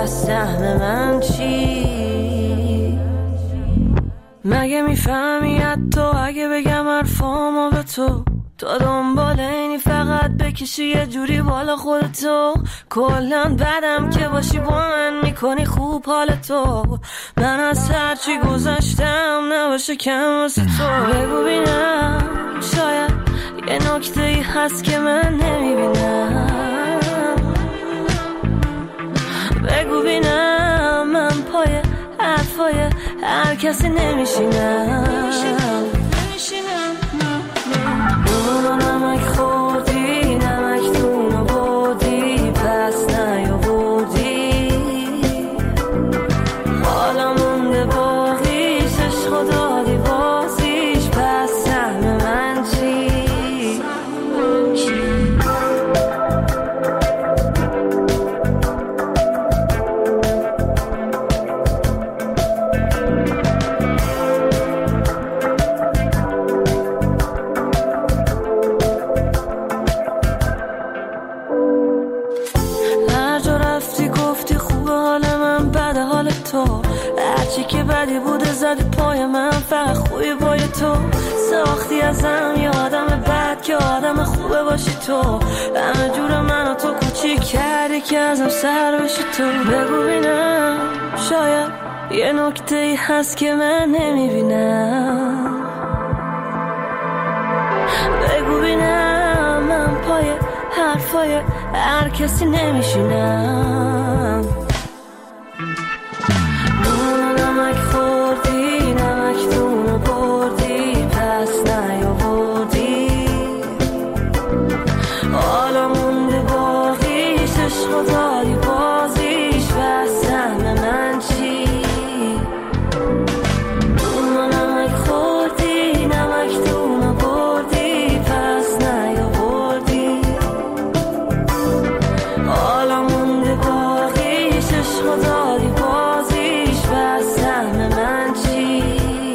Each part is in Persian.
پس سهم من چی؟ مگه میفهمی حتی اگه بگم حرفامو به تو دنبال اینی فقط بکشی یه جوری بالا خودتو؟ کلن بدم که باشی با من میکنی خوب حالتو. من از هرچی گذاشتم نباشه کم واسه تو. بگو بینم شاید یه نکته ای هست که من نمیبینم. بگو بینم من پای حرفای هر کسی نمیشینم. نمک خوردی نمک دونو بودی پس نیاوردی. حالا مونده باقیش عشق دادی بازیش پس سهم من چی؟ هرچی که بدی بوده زدی پای من فقط خوبی پای تو. ساختی ازم یه آدم بد که آدم خوبه باشی تو. همه جور من و تو کوچیک کردی که ازم سر بشی تو. بگو بینم شاید یه نکته ای هست که من نمیبینم. بگو بینم من پای حرفای هر کسی نمیشینم. نمک خوردی نمک دونو بردی پس نیاوردی. حالا مونده باقیش عشق داری بازیش پس سهم من چی؟ نمک خوردی نمک دونو بردی پس نیاوردی. حالا مونده باقیش عشق داری بازیش پس سهم من چی؟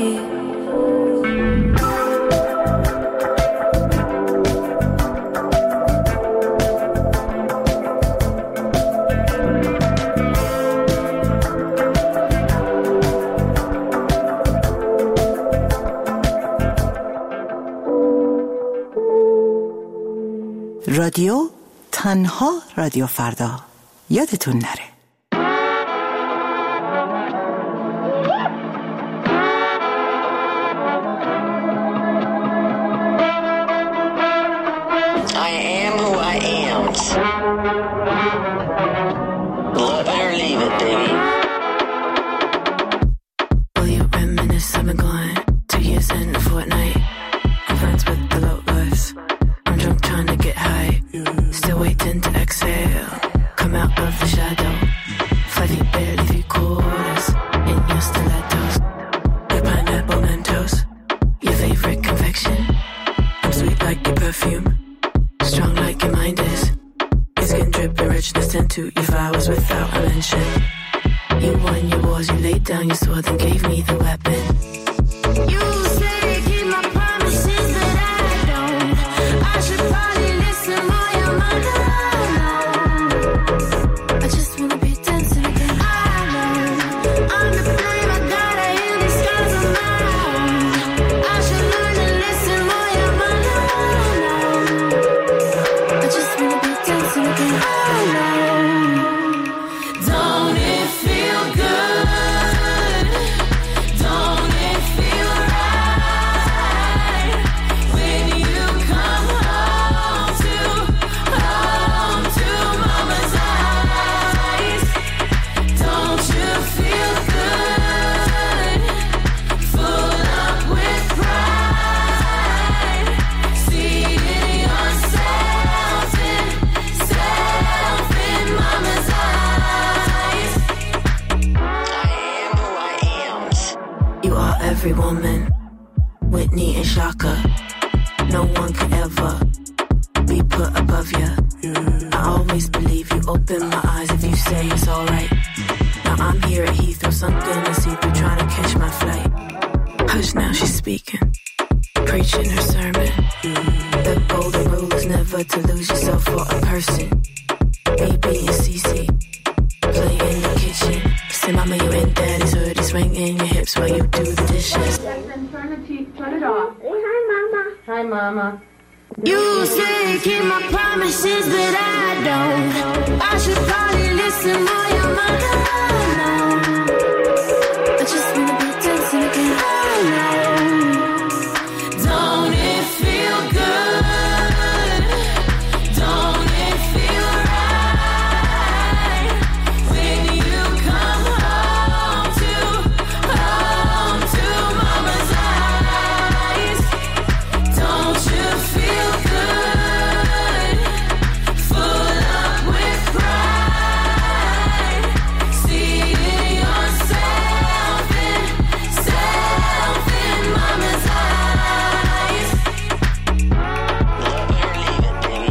رادیو تنها رادیو فردا یادتون نره. I am who I am. Love it or leave it, baby. Will you reminisce? I've been gone 2 years and a fortnight. I'm friends with the low lives. I'm drunk trying to get high. Still waiting to exhale. Come out of the shadow. 5 feet barely 3/4 in your stilettos. Your pineapple Mentos. Your favorite confection. I'm sweet like your perfume. Strong like your mind is. Your skin dripping richness into your flowers without a mention. You won your wars, you laid down your sword and gave me the weapon. You say keep my promises that I don't. I should probably listen more, your mother. I just wanna be dancing again. I know I'm the flame, I gotta hear the skies on my own. I should learn to listen more, your mother. I just wanna be dancing again. I know. Don't it feel good? Don't it feel right when you come home to mama's eyes? Don't you feel good? Full up with pride, seeing yourself in mama's eyes. I am who I am. You are every woman, Whitney and Shaka. No one can ever be put above you. I always believe you. Open my eyes if you say it's alright. Now I'm here at Heathrow, something to see through, trying to catch my flight. Hush, now she's speaking, preaching her sermon. The golden rule is never to lose yourself for a person. BB and CC playing the swing in your hips while you do the dishes. Turn it off. Hi, Mama. Hi, Mama. You say keep my promises, but I don't. I should probably listen more. Your mother, I just wanna be dancing again. I know. Don't it feel good? Don't it feel right when you come home to mama's eyes? Don't you feel good? Full up with pride, seeing yourself in mama's eyes. Love it or leave it, baby.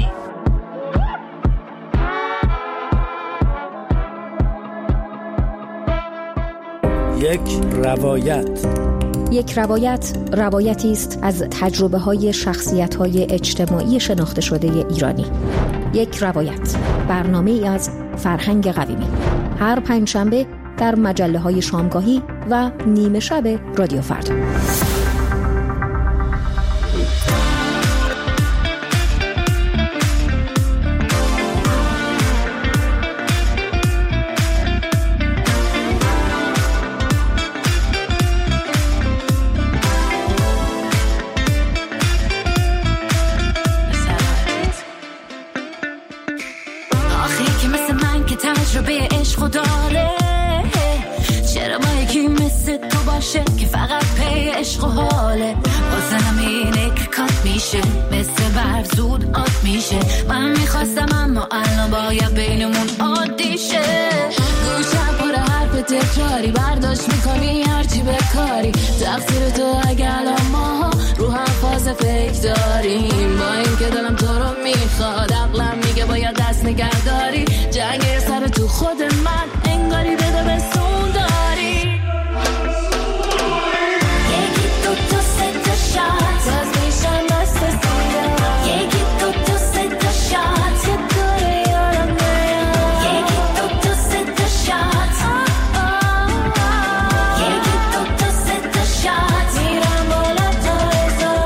یک روایت روایتی است از تجربه‌های شخصیت‌های اجتماعی شناخته شده ایرانی. یک روایت، برنامه‌ای از فرهنگ قویمی. هر پنجشنبه در مجله‌های شامگاهی و نیمه شب رادیو فردا. آخی که مثل من که تجربه عشق داره، چرا با یکی مثل تو باشه که فقط پی عشق و حاله؟ واسه همینه که کات میشه، مثل برف زود آب میشه. من میخواستم اما الان باید بینمون عادی شه. گوشم پر حرف تکراری، برداشت میکنی هرچی بکاری. تقصیر تو اگه الان ما رو هم فاز فکر داریم. با این که دلم تو رو میخواد، عقلم میگه باید دست نگه داری. جنگ سر تو خود من انگاری بده به سون داری. یکی دو تا سه تا شات از میشن دست سیاه. یکی دو تا سه تا شات یه دوره یارم نیاد. یکی دو تا سه تا شات، یکی دو تا سه تا شات میرم بالا تا ازا.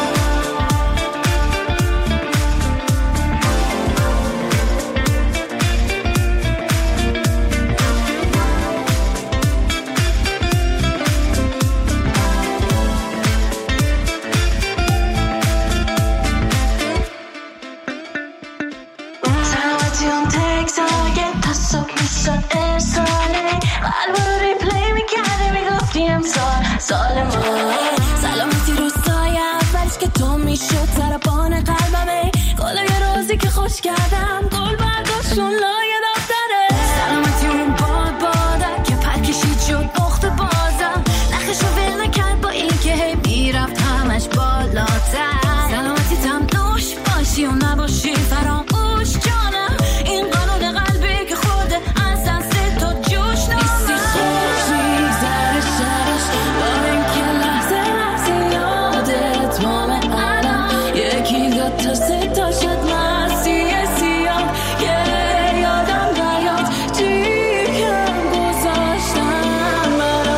سلامتی اون تکساگه تا صبح میشد ارساله. قلب رو ریپلی میکرده میگفتی امسال سال ما. سلامتی روزای اولش که تو میشد سرپان قلبمه. گل یه روزی که خوش کردم گل برداشتون لایه دفتره. سلامتی اون بادم که پر کشید شد بخت بازم. نخشو ول نکرد با این که هی میرفت همش بالاتر. سلامتی تم نوش باشی و نباشی فراموش جانم. این قانون قلبی که خورده از دست تو جوش نامه. خوش میگذره شبش با این که لحظه لحظه یادت مامه الان. یکی دو تا سه تا شد مرسی سیاه. یادم نیاد چی کم گذاشتم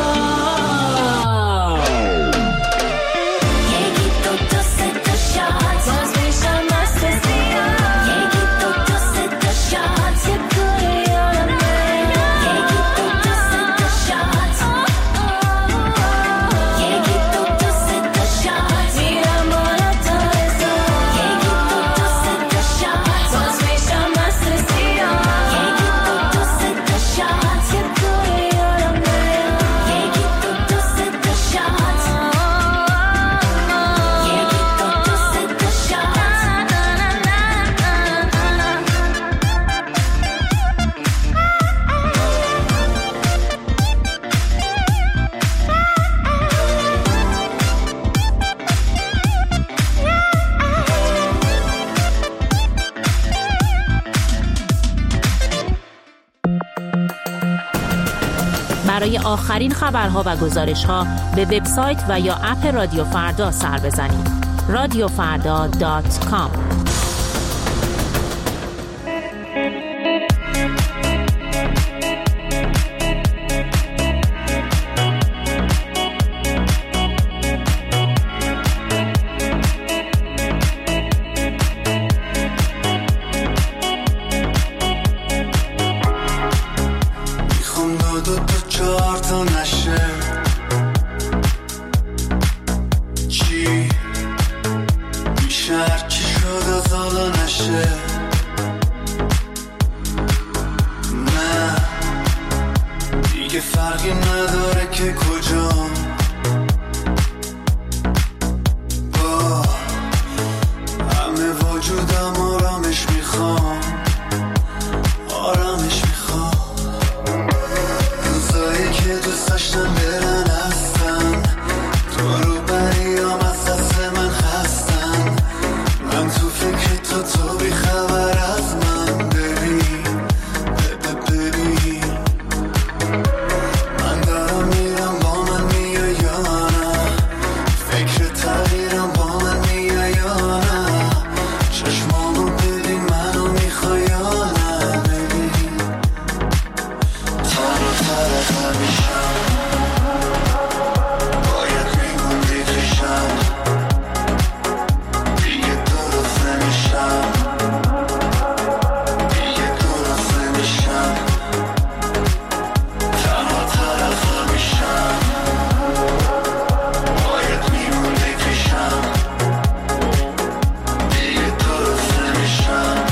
برام. یکی دو تا سه تا شات باز میشم مست سیاه. یکی دو تا سه تا شات یه دوره یارم نیاد. یکی دو تا سه تا شات، یکی دو تا سه تا شات میرم بالا تا ازا. یکی دو تا سه تا شات باز میشم مست سیاه. یکی دو تا سه تا شات یه دوره یارم نیاد. یکی دو تا سه تا شات، یکی دو تا سه تا شات. برای آخرین خبرها و گزارش‌ها به وبسایت و یا اپ رادیو فردا سر بزنید. radiofarda.com بشه. نه دیگه فرقی نداره که کجام، با همه وجودم آرامش میخوام، آرامش میخوام. روزایی که دوست داشتم برن هستن، تو رو بریام از دست من خستن. من تو فکر تو بی خبر از من. ببین من دارم میرم، با من میای یا نه؟ فکر تغییرم، با من میای یا نه؟ چشمامو ببین، منو میخوای یا نه؟ ببین تر و تر همیشم، باید میموندی توشم، دیگه درست نمیشم، دیگه درست نمیشم. تنها طرف همیشم، باید میموندی پیشم، دیگه درست نمیشم،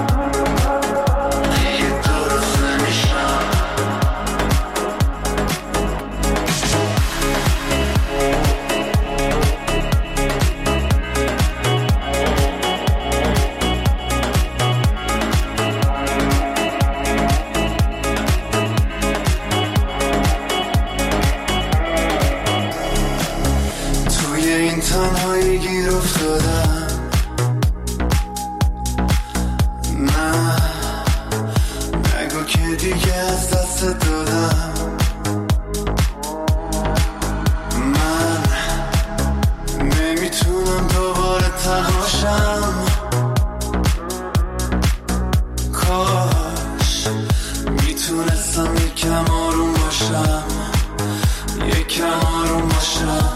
دیگه درست نمیشم. توی این تنهایی گیر افتادم. نه نگو که دیگه از دست دادم. من نمیتونم دوباره تنهاشم. کاش میتونستم یکم آروم باشم، یکم آروم باشم.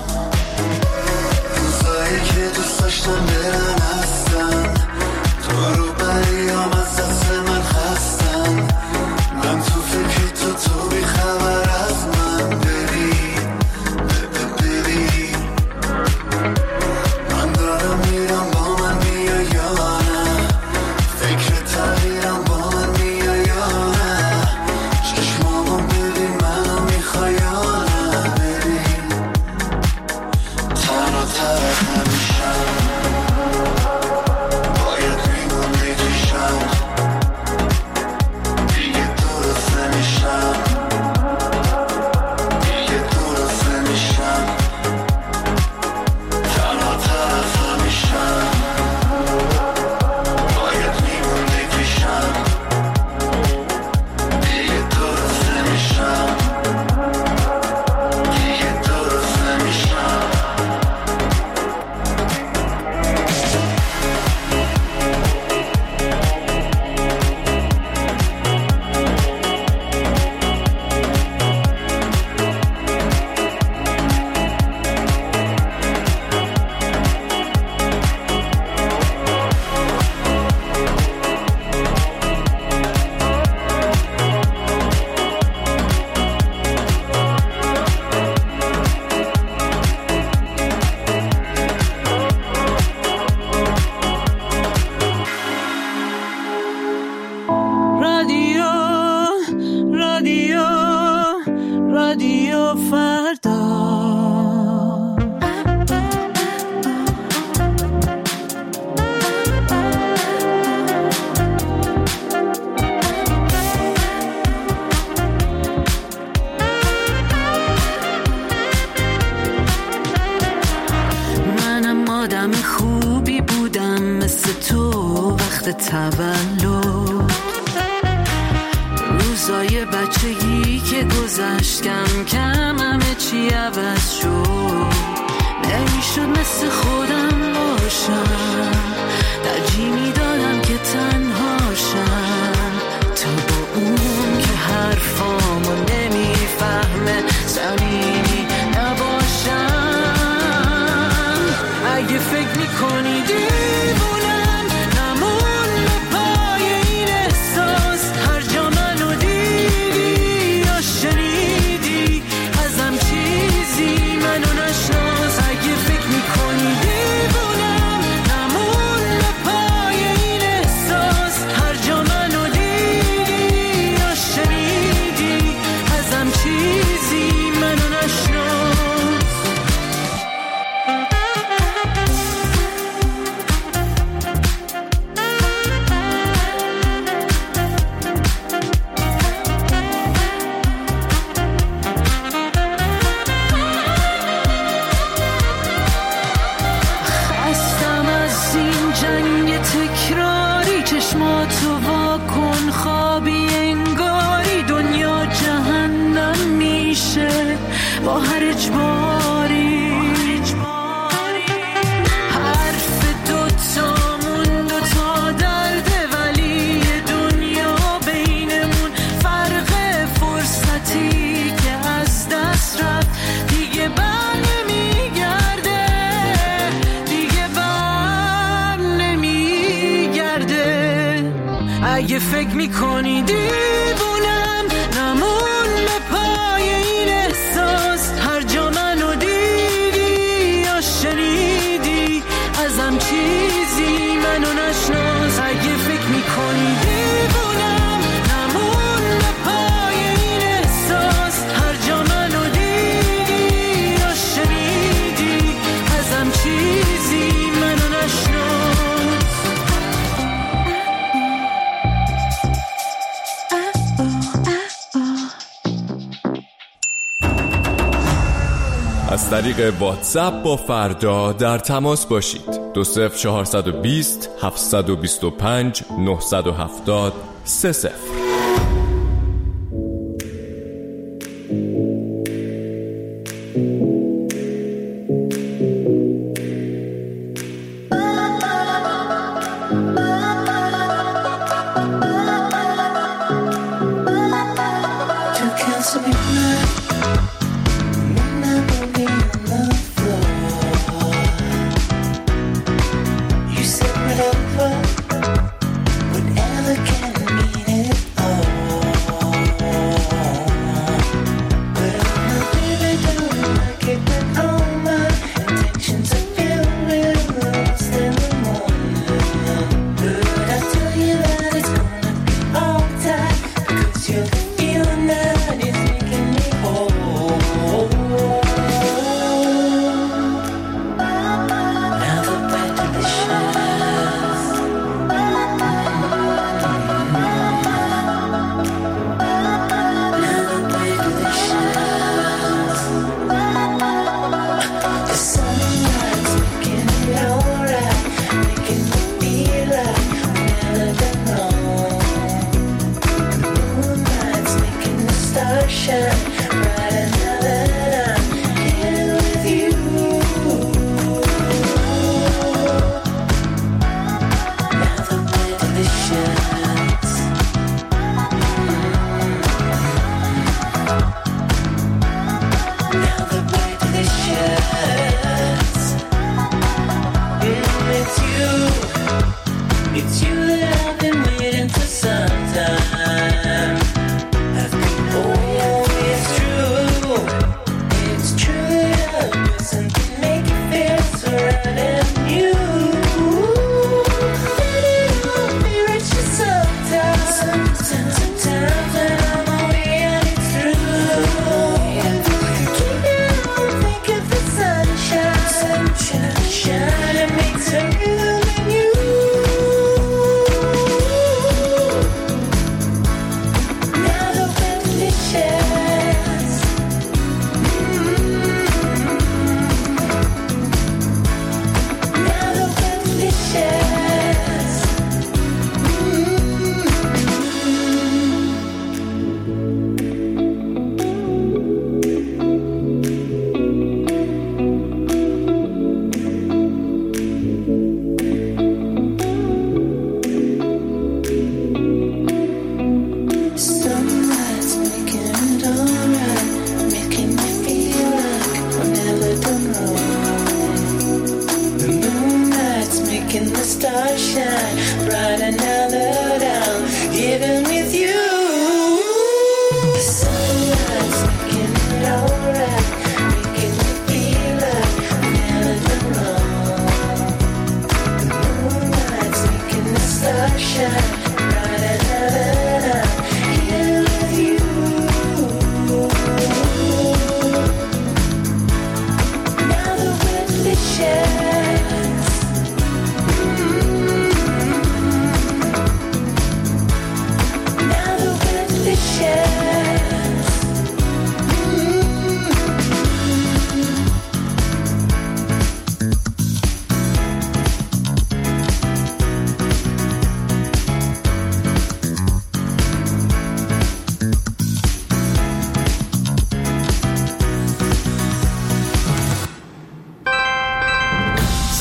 روزایی که دوست داشتم برن هستن، تو رو بریام از دست من خستن. من تو فکر تو بی خبر از من. ببین من دارم میرم، با من میای یا نه؟ فکر تغییرم، با من میای یا نه؟ چشمامو ببین، منو میخوای یا نه؟ ببین تنها طرف همیشم، باید میموندی توشم، دیگه درست نمیشم، دیگه درست نمیشم. تنها طرف همیشم، باید میموندی پیشم، دیگه درست نمیشم، دیگه درست نمیشم. رادیو رادیو رادیو فردا. منم آدم خوبی بودم مثل تو وقت تولد. روزای بچگی که گذشت کم کم همه چی عوض شد. نمیشد مثل خودم باشم، ترجیح میدادم که تنهاشم تا با اون که حرفامو نمیفهمه صمیمی نباشم. اگه فکر میکنی دیوونم، نمون به پای این احساس. هر جا منو دیدی یا شنیدی ازم چیزی منو نشناس. اگه فکر میکنی دیوونم، نمون به پای این احساس. با هر اجباری. حرف دوتامون دوتا درده ولی دنیا بینمون فرق فرصتی که از دست رفت دیگه بر نمیگرده، دیگه بر نمیگرده. اگه فکر میکنی دیوونم نمون به پای این احساس، هر جا منو دیدی یا شنیدی ازم چیزی منو نشناس. اگه فکر میکنی دیوونم نمون به پای این احساس، هر جا منو دیدی یا شنیدی ازم چیزی منو نشناس. از طریق واتساپ با فردا در تماس باشید. 20420 725 970 30.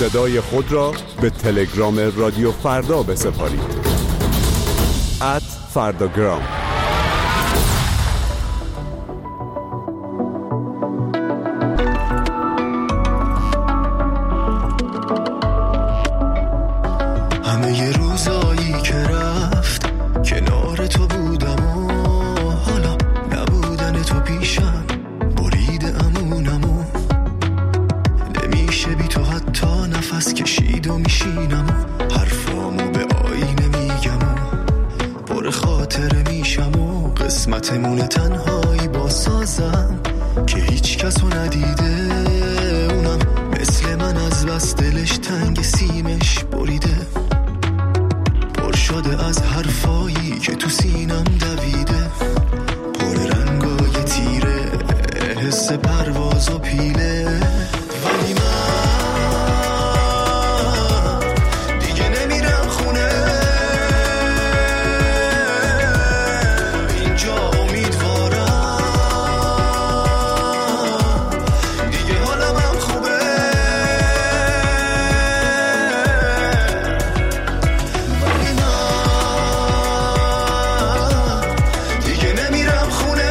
صدای خود را به تلگرام رادیو فردا بسپارید. @فرداگرام. همه ی روزایی که رفت کنار تو بودم و حالا نبودن تو پیشم برید امونمو، نمیشه بی تو حتی نفس کشید و میشینم و حرفامو به آینه میگم و پر خاطره میشم و قسمتمون تنهایی با سازم که هیچ کسو ندیده، اونم مثل من از بس دلش تنگ سیمش بریده، پر شده از حرفایی که تو سینم دویده، پر رنگای تیره حس پرواز و پیله، ولی من دیگه نمیرم خونه، اینجا امیدوارم دیگه حالم هم خوبه، ولی من دیگه نمیرم خونه،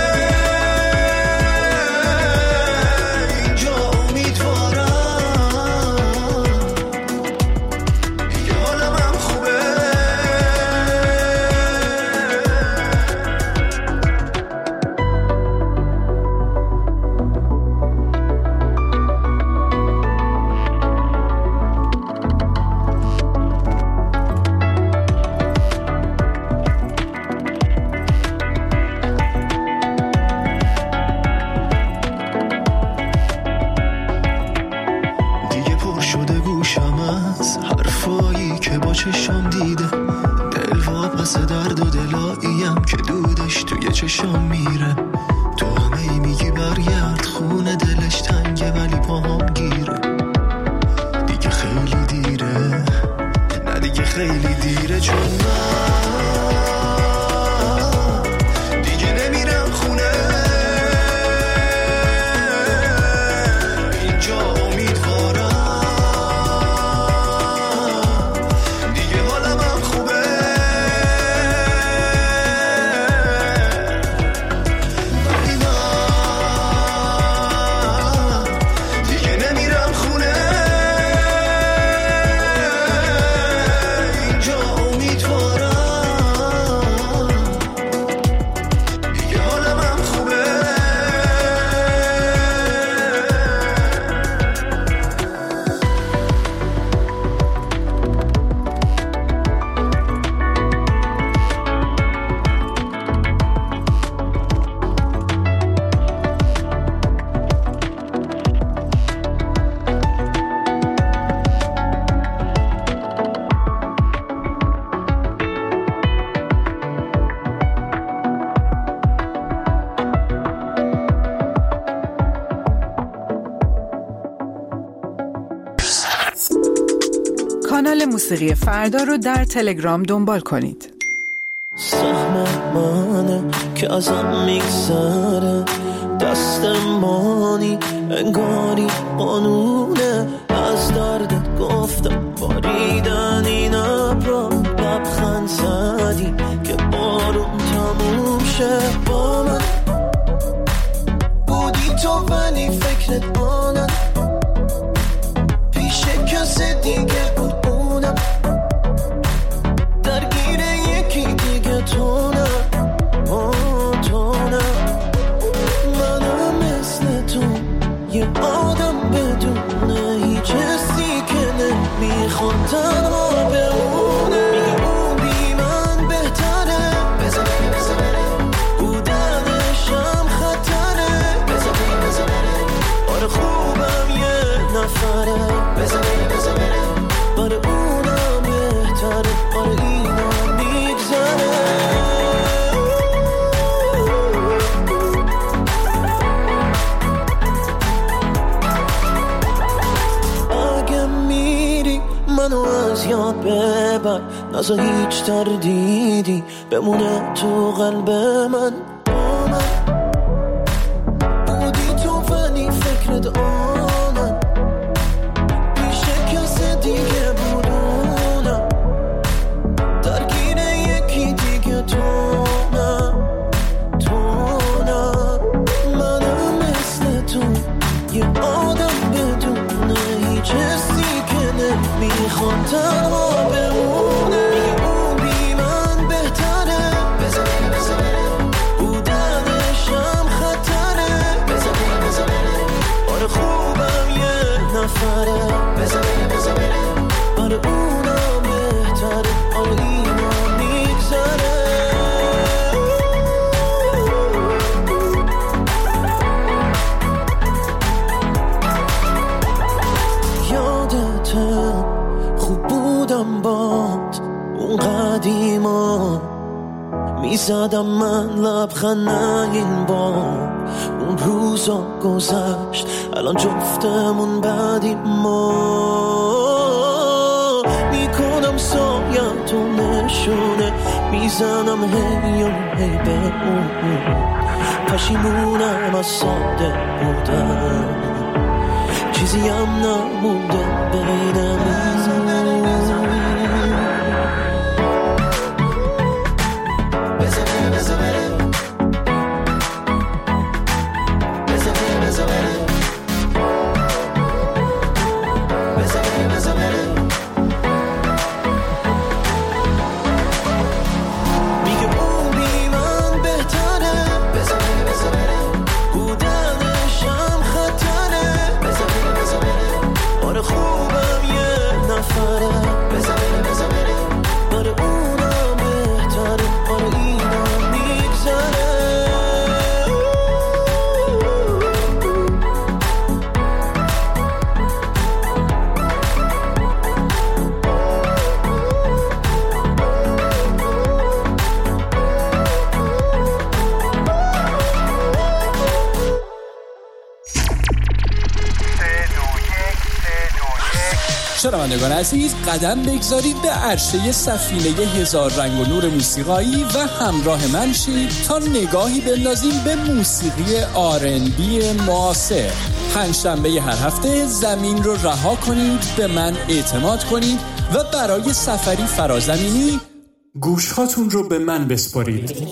اینجا امیدوارم دیگه حالم هم خوبه. دیگه پر شده گوشم از حرفایی که با چشم دیده، دل واپس درد و دلاییم که دودش توی چشم میره، تو همه ای میگی برگرد خونه، دلش تنگه ولی پاهم گیره، دیگه خیلی دیره، نه دیگه خیلی دیره، چون من دیگه نمیرم خونه، اینجا امیدوارم دیگه حالم هم خوبه، ولی من دیگه نمیرم خونه، اینجا امیدوارم دیگه حالم هم خوبه. کانال موسیقی فردا رو در تلگرام دنبال کنید. سهم منه که ازم میگذره، دستمانی انگاری قانونه، از دردت گفتم باریدن این ابرا، لبخند زدی که بارون تموم شه، با من بودی تو ولی فکرت آنم پیش کسی دیگه بود، اونم درگیر یکی دیگه، تو نه تو نه، منم مثل تو یه آدم بدونه هیچ حسی که نمیخواد تنها بمونه، میگه اون بی من بهتره، بذار بره بودنشم خطره، بذار بره آره خوبم یه نفره، بذار بره برای اونم بهتره، آره اینم میگذره. اگه میری منو از یاد ببر، نذار هیچ تردیدی بمونه تو قلب من، با من بودی تو ولی فکرت آنم پیش تنها بمونه. میگه اون بی من بهتره، بذار بره بودنشم خطره، بذار بره آره خوبم یه نفره، بذار بره آره اونم بهتره، آره اینا میگذره. یادته خوب بودم باد اون قدیما، میزدم من لبخند این بار. اون روزا گذشت الان جفتمون بعدیم ما. میکنم سایتو نشونه، میزنم هی و هی به اون. پشیمونم از ساده بودم، چیزی هم نمونده بینمون. شنوندگان عزیز، قدم بگذارید به عرشه سفینه هزار رنگ و نور موسیقایی و همراه من شید تا نگاهی بندازیم به موسیقی R&B معاصر. پنجشنبه هر هفته زمین رو رها کنید، به من اعتماد کنید و برای سفری فرازمینی گوشهاتون رو به من بسپارید.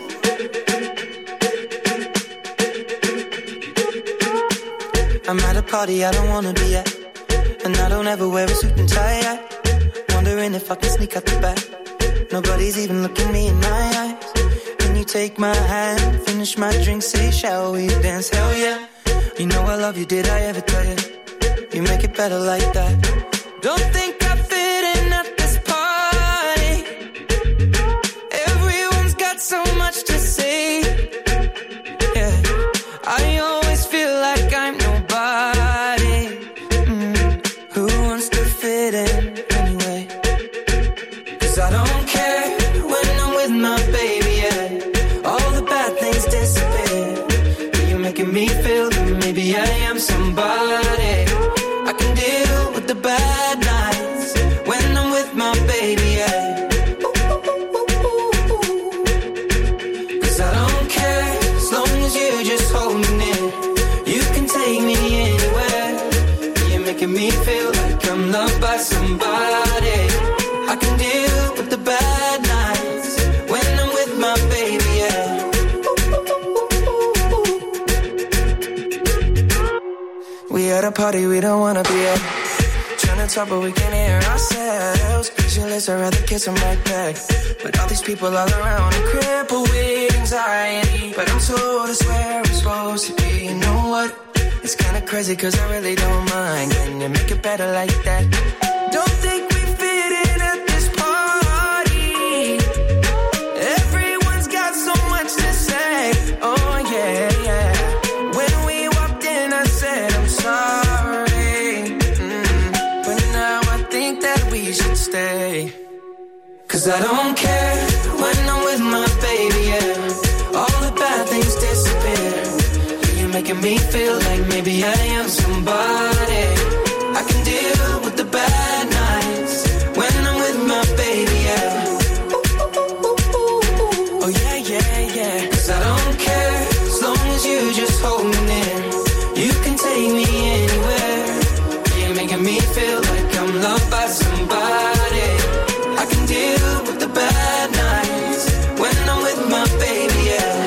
I'm at a party I don't wanna be at, and I don't ever wear a suit and tie yet. Wondering if I can sneak out the back. Nobody's even looking me in my eyes. Can you take my hand, finish my drink, say shall we dance? Hell yeah. You know I love you, did I ever tell you? You make it better like that. Don't think I fit in at this party. Everyone's got so much to say. Yeah, I always feel like I'm nobody. Who wants to fit in anyway? 'Cause I don't care when I'm with my baby, yeah. All the bad things disappear. You're making me feel that maybe I am somebody. I can deal with the bad nights when I'm with my baby, yeah. 'Cause I don't care as long as you just hold me near. You can take me anywhere. You're making me feel like I'm loved by somebody. I can deal with the bad nights when I'm with my baby, yeah. We at a party we don't wanna be at. Trying to talk but we can't hear ourselves. Pictureless, I'd rather kiss them right back. But all these people all around are crippled with anxiety. But I'm told it's where I'm supposed to be. You know what? It's kinda crazy 'cause I really don't mind. Can you make it better like that? Don't think we fit in at this party. Everyone's got so much to say. Oh yeah, yeah. When we walked in I said I'm sorry. But now I think that we should stay. 'Cause I don't care when I'm with my baby, yeah. All the bad things disappear. You're making me feel like maybe I am somebody. I can deal with the bad nights when I'm with my baby, yeah. Oh yeah, yeah, yeah. 'Cause I don't care as long as you just hold me near. You can take me anywhere. You're making me feel like I'm loved by somebody. I can deal with the bad nights when I'm with my baby, yeah.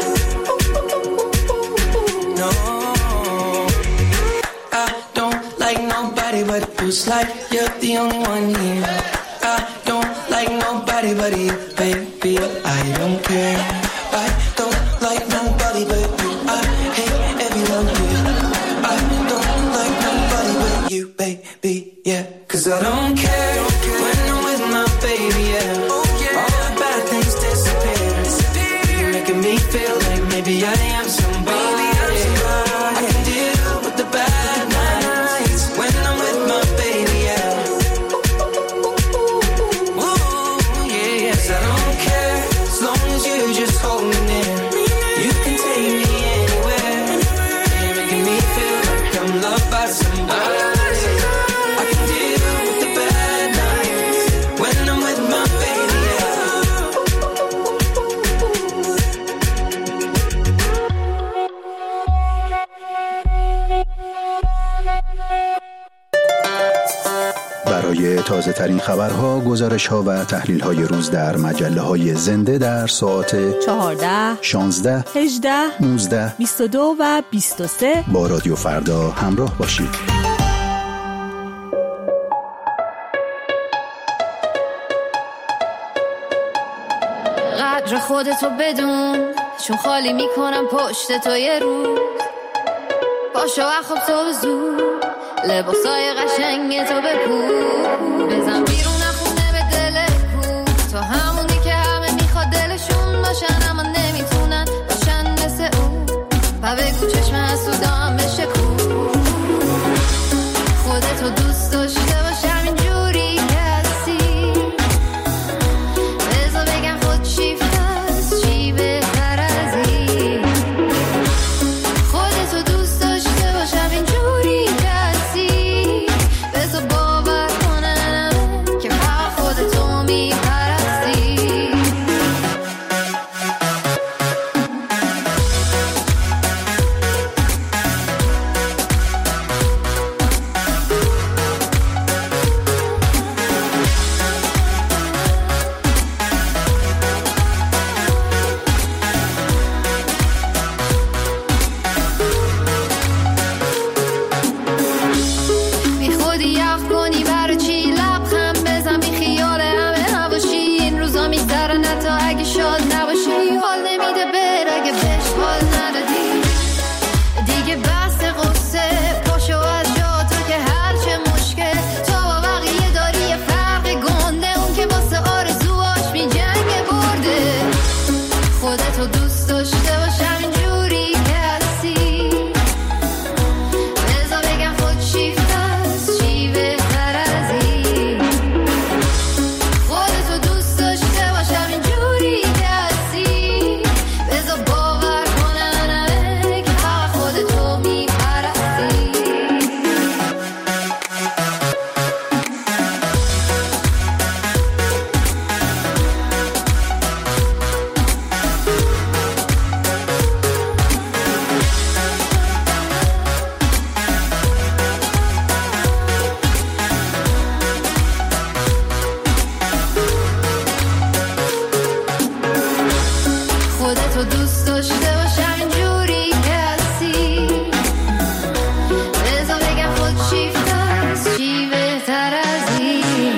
No, I don't like nobody, but it feels like you're the only one here. nobody but you, baby. I don't care. I don't like nobody but you. I hate everyone here. I don't like nobody but you, baby. Yeah, 'cause I don't care when I'm with my baby. Yeah, all the bad things disappear. You're making me feel like maybe I am somebody. I can deal with the bad nights when I'm with my baby. Yeah, ooh, yeah, yes, I don't care as long as you just hold me near. You can take me anywhere. You're making me feel like I'm loved by somebody. I can deal with the bad nights when I'm with my baby. برای تازه ترین خبرها، گزارش ها و تحلیل های روز در مجله های زنده در ساعت 14 16 18 19 22 و 23 با رادیو فردا همراه باشید. قدر خودتو بدون، چون خالی میکنم پشت تو یه روز. پاشو و خوب تو زود، لباسای قشنگ تو بپوش. بزن بیرون خونه به دل کو، تو همونی که همه میخواد دلشون باشن اما نمیتونن باشن مثل اون. و بگو چشم حسودام بشه کو، خودتو دوست داشته باش همینجوری که هستی. بذار بگم خود شیفت است، چی بهتر از این. خودتو دوست داشته باش همینجوری که هستی. بذار باور کنم که فقط خودتو میپرستی. بی خودی یخ کنی برای چی لبخند بزن، بی خیال همه نباشی. این روزا میگذرن حتی اگه شاد نباشی. حال نمیده بر اگه بهش حال ندادی. دیگه بس قصه، پاشو از جا تو که هرچه مشکل تو با بقیه داری یه فرق گنده. اون که واسه آرزوهاش میجنگه برده. خودتو دوست داشته باش همینجوری که هستی. بذار بگم خود شیفت است، چی بهتر از این. خودتو دوست داشته باش همینجوری که هستی. بذار باور کنم که فقط خودتو میپرستی. خودتو دوست داشته باش همینجوری که هستی. بذار بگم خود شیفت است، چی بهتر از این.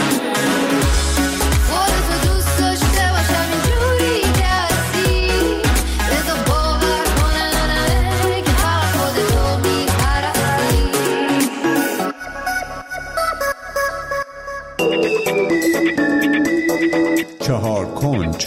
خودتو دوست داشته باش همینجوری که هستی. بذار باور کنم که فقط خودتو میپرستی. چهار کنج.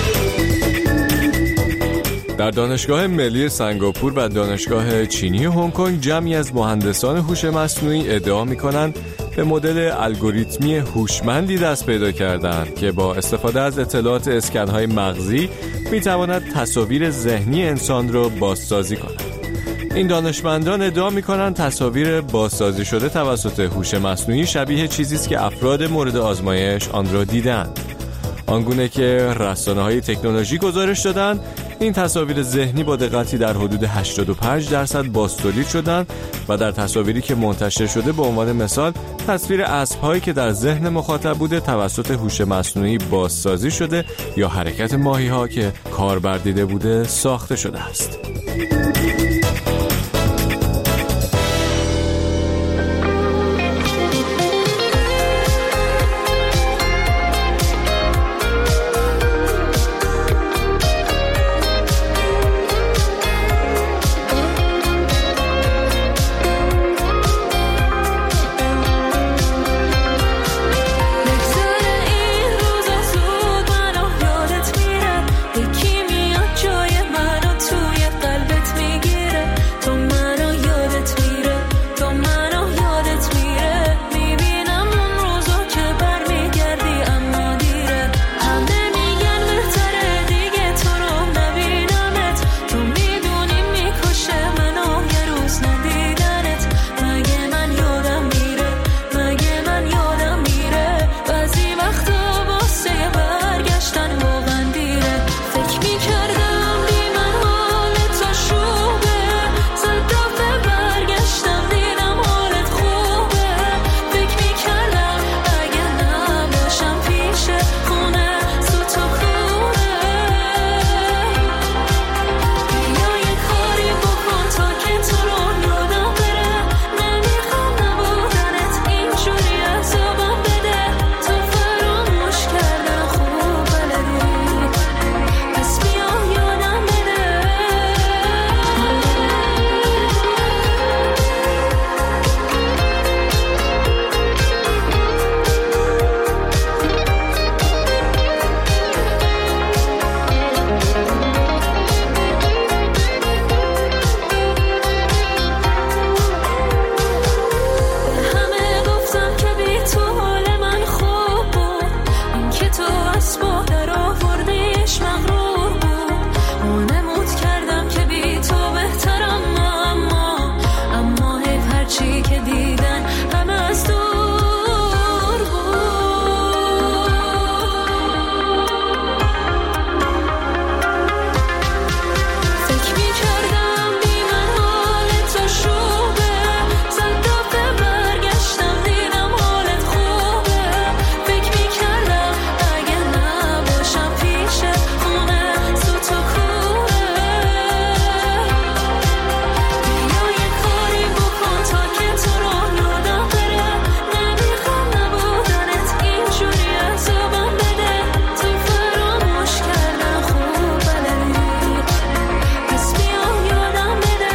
در دانشگاه ملی سنگاپور و دانشگاه چینی هنگ کنگ جمعی از مهندسان هوش مصنوعی ادعا می‌کنند به مدل الگوریتمی هوشمندی دست پیدا کردند که با استفاده از اطلاعات اسکن‌های مغزی می‌تواند تصاویر ذهنی انسان را بازسازی کند. این دانشمندان ادعا می‌کنند تصاویر بازسازی شده توسط هوش مصنوعی شبیه چیزی است که افراد مورد آزمایش آن را دیدند. آنگونه که رسانه‌های تکنولوژی گزارش دادند، این تصاویر ذهنی با دقتی در حدود 85% بازتولید شدند و در تصاویری که منتشر شده به عنوان مثال تصویر اسب‌هایی که در ذهن مخاطب بوده توسط هوش مصنوعی بازسازی شده یا حرکت ماهی‌ها که کاربر دیده بوده ساخته شده است. اسبا در آوردیش مغرور بود. وانمود کردم که بی تو بهترم، اما حیف هرچی که دیدن همه از دور بود. فکر می کردم بی من حال تو شوبه، صد دفعه برگشتم دیدم حالت خوبه. فکر می کردم اگه نباشم پیش خونه سوت و کوره، بیا یه کاری بکن تا که تو رو یادم بره. نمیخوام نبودنت اینجوری عذابم بده. تو فراموش کردن خوب بلدی، پس بیا یادم بده.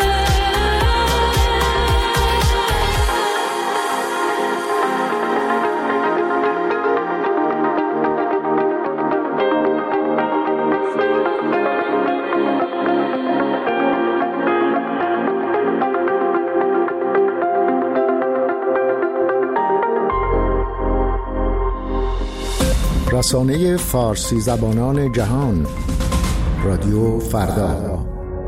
رسانه فارسی زبانان جهان، رادیو فردا.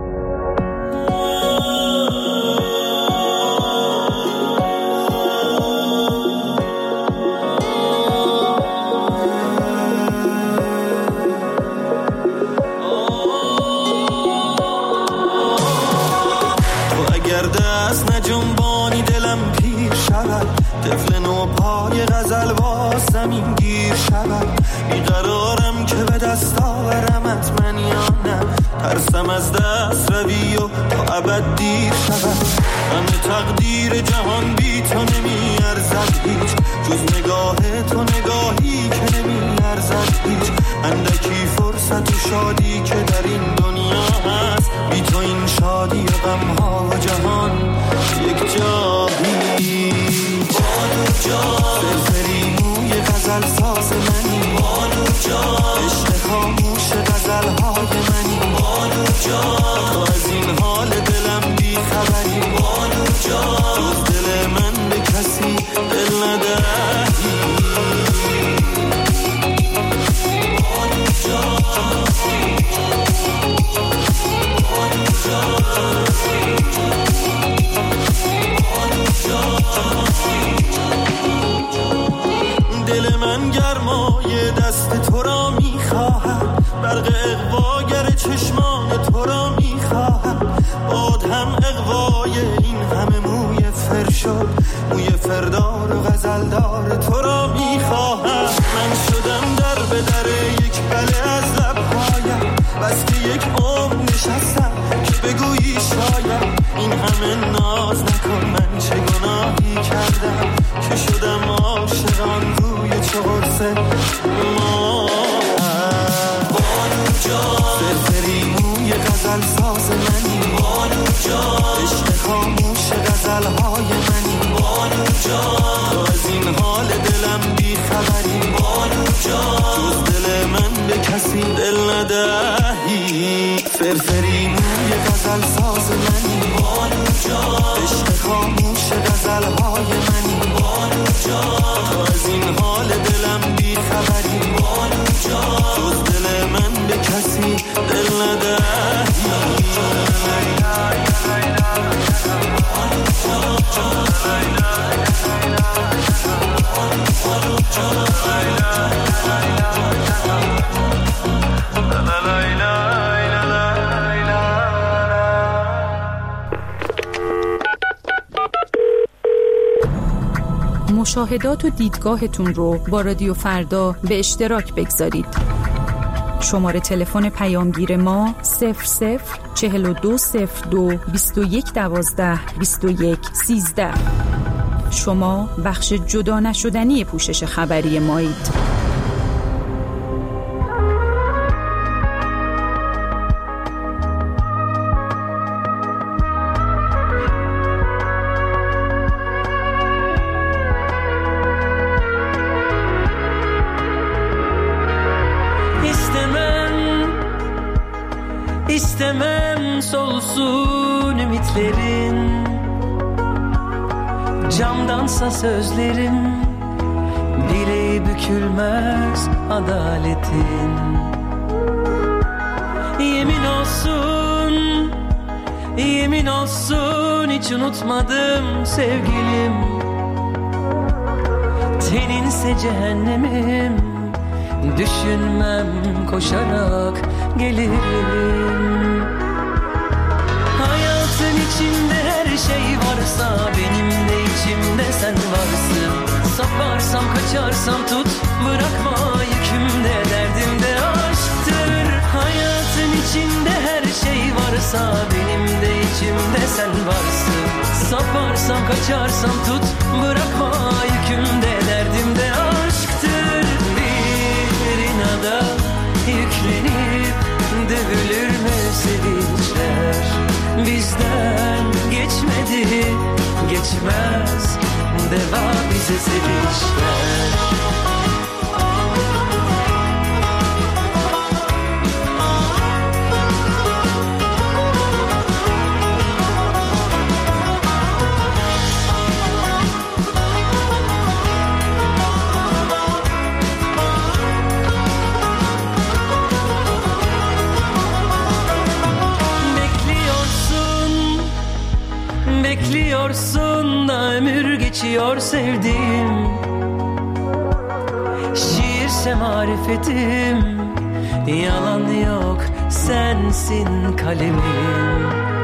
تو اگر دست نجنبانی دلم پیر شود، طفل نو پای غزل با زمین گیر شود. بیقرارم که به دست آورمت من یا نه، ترسم از دست روی و تا ابد دیر شود. همه تقدیر جهان بی تو نمی ارزد هیچ، جز نگاه تو نگاهی که نمی ارزد هیچ. اندکی فرصت و شادی که در این دنیا هست، بی تو این شادی و غم ها و جهان یک جایی. بادو جان فرفری موی غزل ساز منی، بادو جان عشق خاموش غزل های منی، بادو جان تو از این حال دلم بی خبری، بادو جان جز دل من به کسی دل ندهی. بادو جان بادو جان دل من گرمای دست تو را میخواهد، برق اغواگر چشمان تو را میخواهد. باد هم اغوای این همه موی فر شد، موی فردار و غزلدار تو را میخواهد. من شدم در به در یک بله از لبهایم، بس که یک عمر نشستم که بگویی شاید. این همه ناز نکن، من چه گناهی کردم که شدم عاشقان روی چهارسه ما. بانو جان فرفری موی غزل ساز منی، بانو جان عشق خاموش غزل های منی، بانو جان تو از این حال دلم بی خبری، بانو جان جز دل من به کسی دل ندهی. فرفری موی غزل ساز منی، بانو جان عشق خاموش غزل های منی، بانو جان تو از این حال دلم بی خبری، بانو جان جز دل من به کسی دل ندهی. مشاهدات و دیدگاهتون رو با رادیو فردا به اشتراک بگذارید. شماره تلفن پیامگیر ما 004202 2112 2113. شما بخش جدا نشدنی پوشش خبری مایید. İstemem solsun ümitlerin, camdansa sözlerim, Direği bükülmez adaletin. Yemin olsun, yemin olsun hiç unutmadım sevgilim. Teninse cehennemim, düşünmem koşarak gelirim. Hayatın içinde her şey varsa benim de içimde sen varsın. Saparsam kaçarsam tut, bırakma yükümde, derdim de aşktır. Hayatın içinde her şey varsa benim de içimde sen varsın. Saparsam kaçarsam tut, bırakma yükümde, derdim de aşktır. Bir inada yüklenip dövülür mü sevinçler? Bizden geçmedi, geçmez, deva bize sevinçler. Bekliyorsun da ömür geçiyor sevdiğim. Şiirse marifetim, yalan yok sensin kalemim.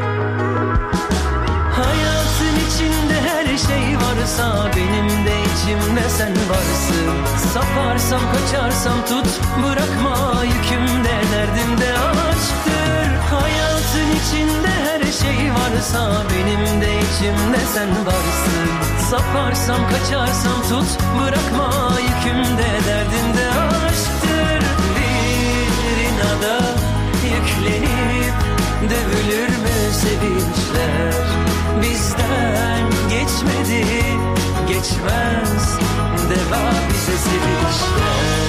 Hayatın içinde her şey varsa benim de içimde sen varsın. Saparsam kaçarsam tut, bırakma yükümde, derdim de aşktır. Hayatın içinde her şey varsa benim de içimde sen varsın. Saparsam kaçarsam tut, bırakma yükümde, derdim de aşktır. Bir inada yüklenip dövülür mü sevinçler? Bizden geçmedi, geçmez, deva bize sevinçler.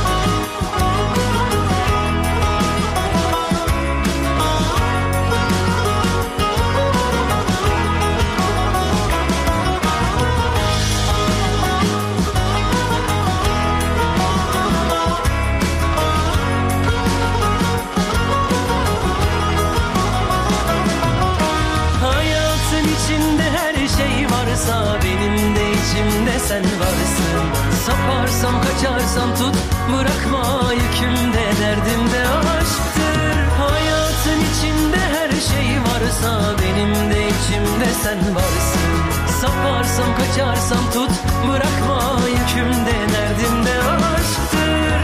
Benim de içimde sen varsın. Saparsam kaçarsam tut, bırakma yükümde, derdim de aşktır. Hayatın içinde her şey varsa benim de içimde sen varsın. Saparsam kaçarsam tut, bırakma yükümde, derdim de aşktır.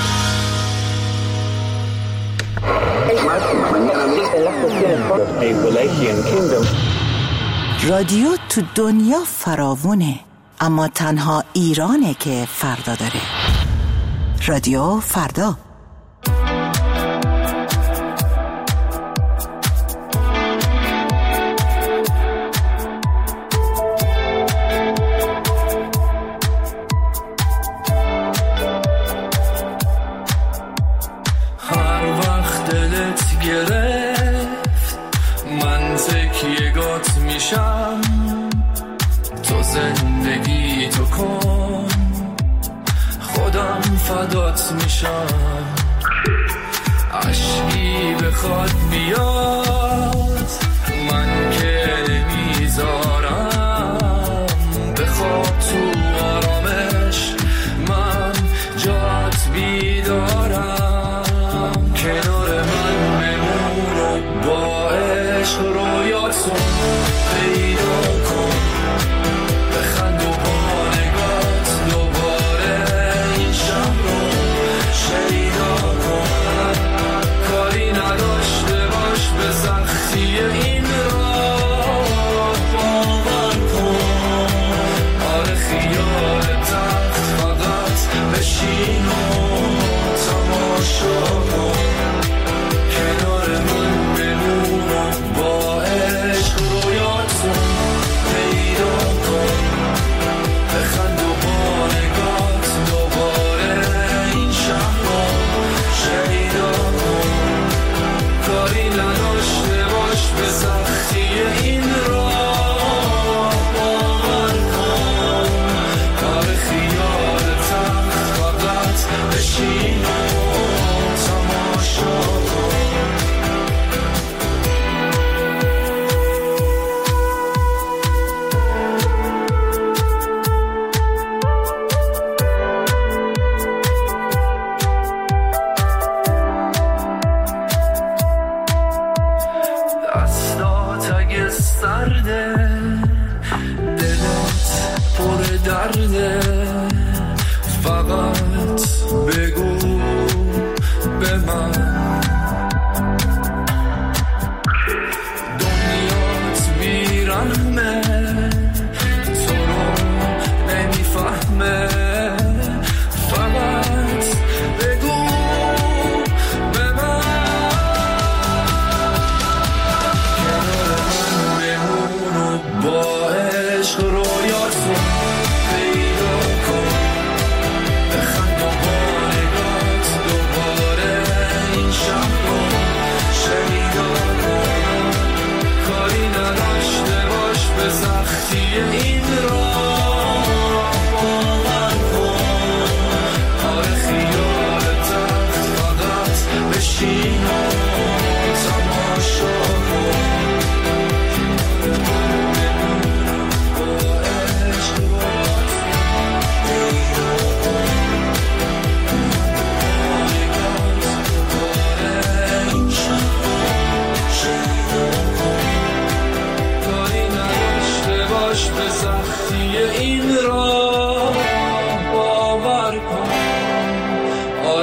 رادیو تو دنیا فراوونه، اما تنها ایرانه که فردا داره. رادیو فردا. هر وقت دلت گرفت من تکیه‌گات میشم، تو زندگی تو کن خودم فدات میشم. عشقی بخواد بیاد من که نمیذارم، بخواد تو آرامش من جات بیدارم. کنار من بمون و با عشق رویاتون پیدا کن، بخند و با نگات دوباره این شب رو شیدا کن. کاری نداشته باش به سختی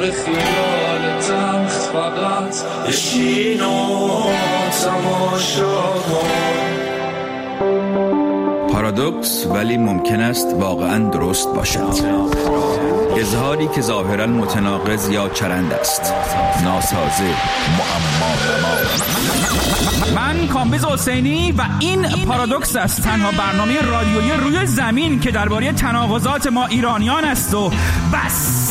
کنار خیال تلخ فقط بشین و تماشا کن. پارادوکس ولی ممکن است واقعا درست باشد. اظهاری که ظاهرا متناقض یا چرند است، ناسازه، معما. من کامبیز حسینی و این پارادوکس است، تنها برنامه رادیویی روی زمین که درباره تناقضات ما ایرانیان است و بس.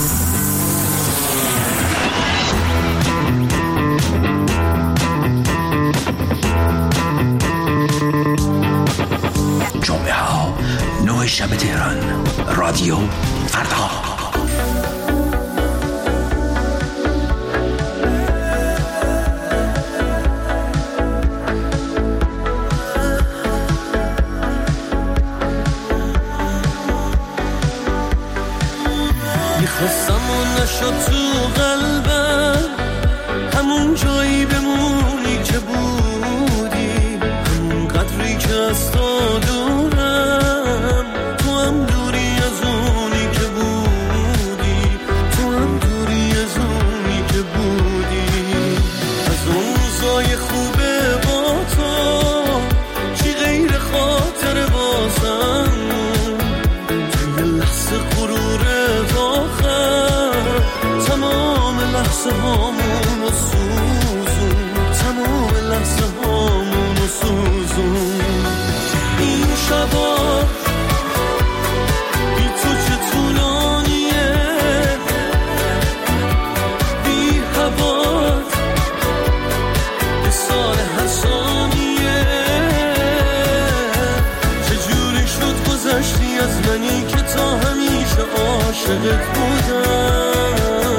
جمعه ها 9 شب تهران، رادیو فردا. میخواستم و نشد تو قلبم، همون جایی بمونی که بودی، همون قدری که از تو دورم، تو هم دوری از اونی که بودی، تو هم دوری از اونی که بودی. از اون روزای خوبه با تو چی غیر خاطر بازم، توی لحظه غرورت آخر تمام لحظه هامون و سوزون، تمام لحظه هامون و سوزون. این شبا بی تو چه طولانیه، بی هوات به سال هر ثانیه. چجوری شد گذشتی از منی که تا همیشه عاشقت بودم.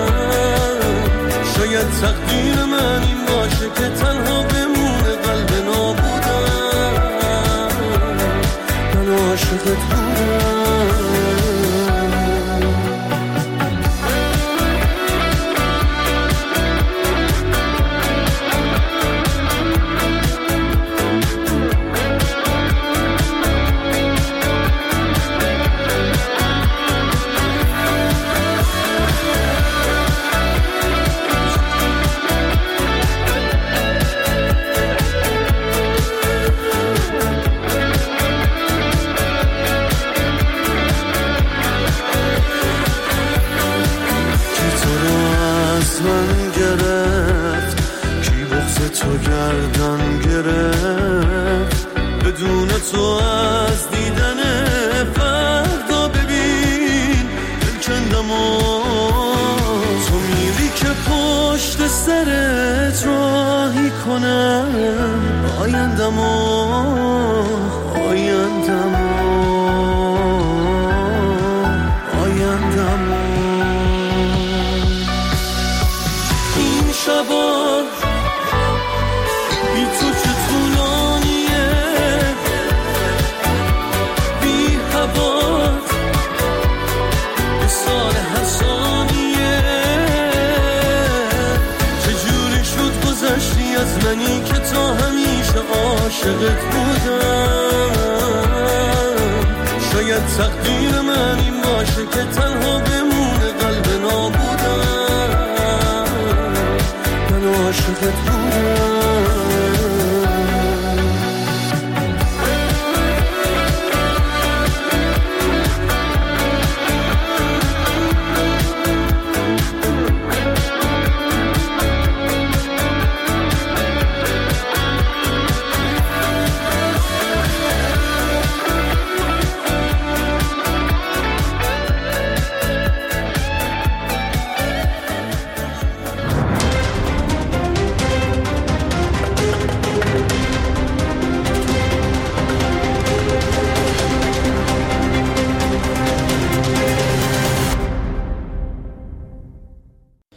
شاید تقدیر من این باشه که تنها بمونه قلب نابودم. من عاشقت بودم. تو گردن گرفت بدون تو از دیدن فردا. ببین دلکندم و تو میری که پشت سرت راهی کنم آیندم و آیندم آیندم. این شبا بی تو چه طولانیه، بی هوات به سال هر ثانیه. چجوری شد گذشتی از منی که تا همیشه عاشقت بودم. شاید تقدیر من این باشه که تنها بمونه قلب نابودم. من عاشقت بودم.